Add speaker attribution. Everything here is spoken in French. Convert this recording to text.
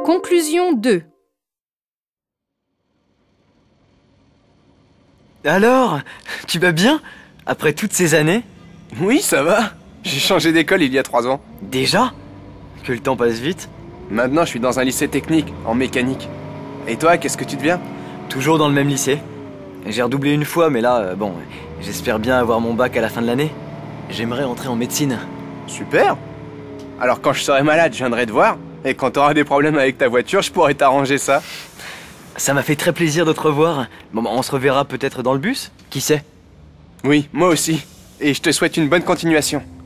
Speaker 1: Conclusion 2.
Speaker 2: Alors, tu vas bien? Après toutes ces années?
Speaker 3: Oui, ça va. J'ai changé d'école il y a 3 ans.
Speaker 2: Déjà? Que le temps passe vite.
Speaker 3: Maintenant, je suis dans un lycée technique, en mécanique. Et toi, qu'est-ce que tu deviens?
Speaker 2: Toujours dans le même lycée. J'ai redoublé une fois, mais là, bon, j'espère bien avoir mon bac à la fin de l'année. J'aimerais entrer en médecine.
Speaker 3: Super. Alors quand je serai malade, je viendrai te voir. Et quand t'auras des problèmes avec ta voiture, je pourrai t'arranger ça.
Speaker 2: Ça m'a fait très plaisir de te revoir. Bon, on se reverra peut-être dans le bus? Qui sait?
Speaker 3: Oui, moi aussi. Et je te souhaite une bonne continuation.